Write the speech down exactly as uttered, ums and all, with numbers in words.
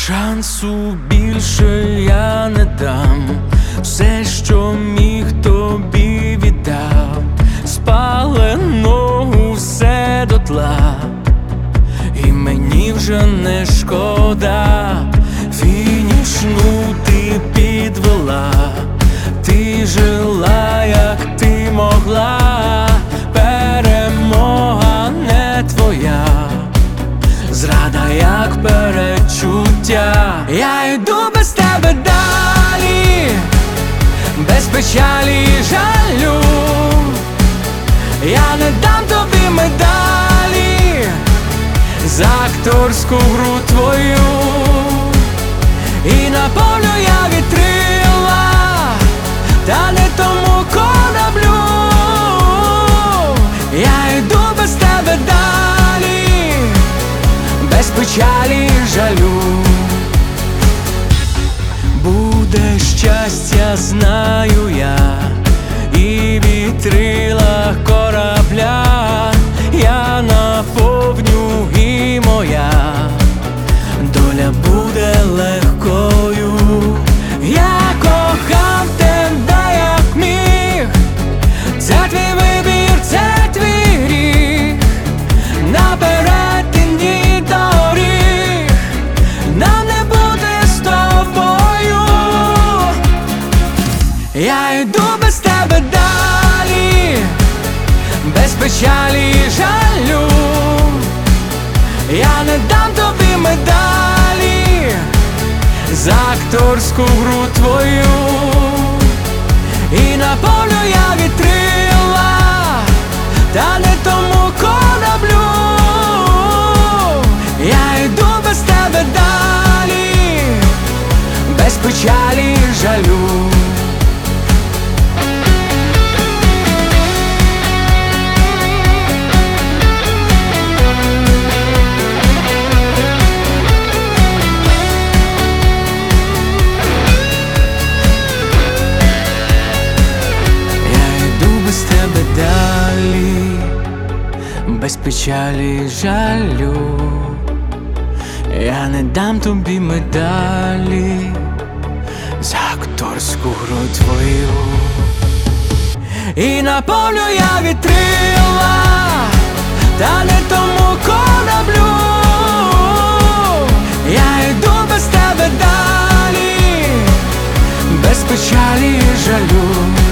Шансу більше я не дам, все, що міг, тобі віддав, спаленого все дотла, і мені вже не шкода. Фінішну ти підвела, ти жила, як ти могла, перемога не твоя, зрада як перечуття. Я йду без тебе далі, без печалі і жалю. Я не дам тобі медалі за акторську гру твою, і наповню я вітрила, та не тому кораблю. Я йду без тебе далі, без печалі і жалю. Буде щастя, знаю я, і вітрила корабля я наповню, і моя доля буде легкою. Я кохав тебе як міг, це твій вибір, це твій гріх, на перетині доріг нам не буде з тобою. Я йду без тебе далі, без печалі і жалю. Я не дам тобі медалі за акторську гру твою, і наповню я вітрила, та не тому кораблю. Я йду без тебе далі, без печалі і жалю. Далі, без печалі і жалю. Я не дам тобі медалі за акторську гру твою, і наповню я вітрила, та не тому кораблю. Я йду без тебе далі, без печалі і жалю.